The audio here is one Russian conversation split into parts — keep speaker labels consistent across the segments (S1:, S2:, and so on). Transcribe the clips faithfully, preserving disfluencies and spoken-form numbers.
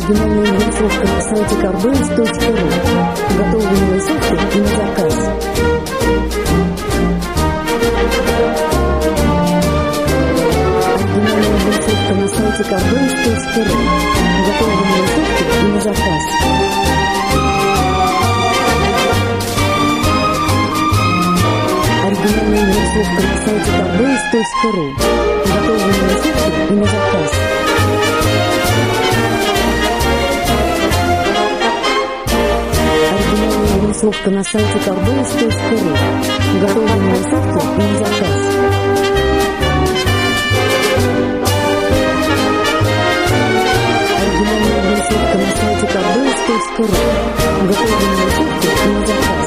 S1: Оригинальная рисовка на сайте карбейс точка ру. Готовые рисовки и на заказ. Оригинальная рисовка на сайте карбейс точка ру. Готовые рисовки и на заказ. Оригинальная рисовка на сайте карбейс точка ру. Готовые рисовки и на заказ. Рисовка на сайте карбейс точка ру. Готовые рисовки и на заказ. Оригинальная рисовка на сайте карбейс точка ру. Готовые рисовки и на заказ.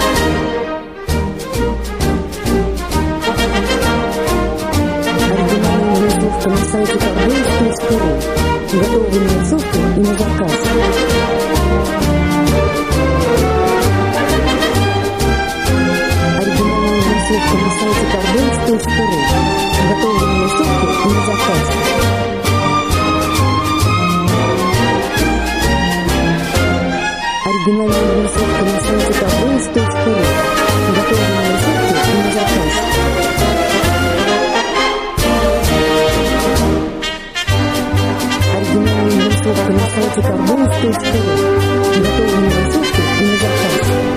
S1: Оригинальная рисовка на сайте карбейс точка ру. Готовые рисовки и на заказ. Рисовка на сайте карбейс точка ру. Готовые рисовки и на заказ. Оригинальная рисовка на сайте карбейс точка ру. Готовые рисовки и на заказ. Оригинальная рисовка на сайте карбейс точка ру. Готовые рисовки и на заказ.